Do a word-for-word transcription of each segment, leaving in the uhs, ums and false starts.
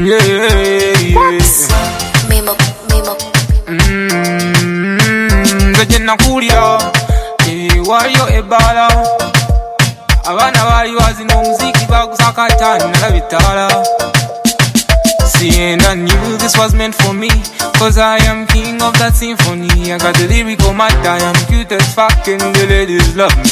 yeah, yeah. Mimo, mimo. Mmm, nze nakulira waliyo ebbala abaana bali wazina omuziki bagusakata nalabitala. See, and I knew this was meant for me, cause I am king of that symphony. I got the lyrical mic, I am cute as fuck and the ladies love me.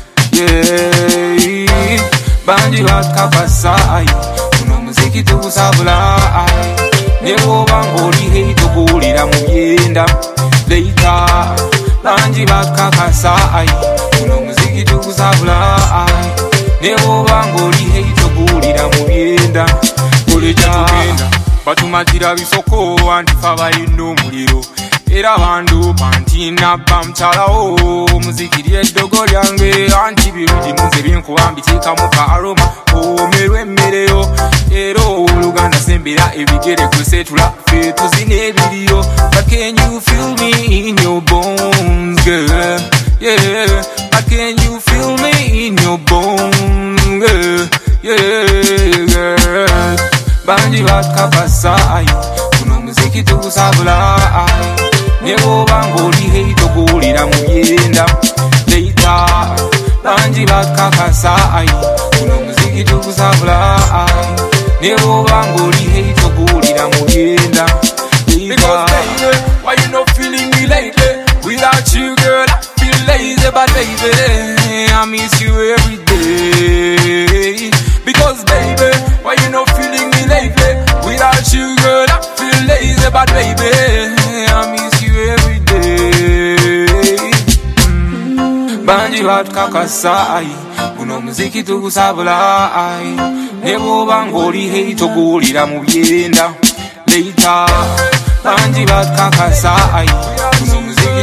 Yeah, Banji wat kakasai, kuno muziki tukusabulai. Newo bangoli hei tukulira muyenda later. Banji wat kakasai, kuno muziki tukusabulai. Newo bangoli hei tukulira muyenda tugenda batumatira bisoko antifa bayino muliro era abantu bantina bamchalawo muzikiri eddogo lyange anti birudi muze byenkuwambitika mu aroma omerwe mmereyo era oluganda sembera ebigere kusetula fe tuzine ebiriyo. But can you feel me in your bones, girl? Yeah, but can you feel me in your bones, girl? Yeah, girl. Banji wat kakasai, kuno muziki tukusabulai. Newo bangoli hei tukulira muyenda later. Banji wat kakasai, kuno muziki tukusabulai. Newo bangoli hei tukulira muyenda later. Because baby, why you not feeling me lately? Without you, girl, I feel lazy, but baby, I miss you every day. Because baby, why you not feeling me lately? Without you, girl, I feel lazy, but baby, I miss you every day. Mm. Banji wat kakasai, kuno muziki tukusabulai. Newo bangoli hei tukulira muyenda later. Banji wat kakasai, kuno muziki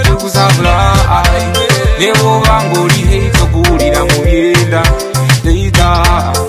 tukusabulai. Newo bangoli hei tukulira muyenda later.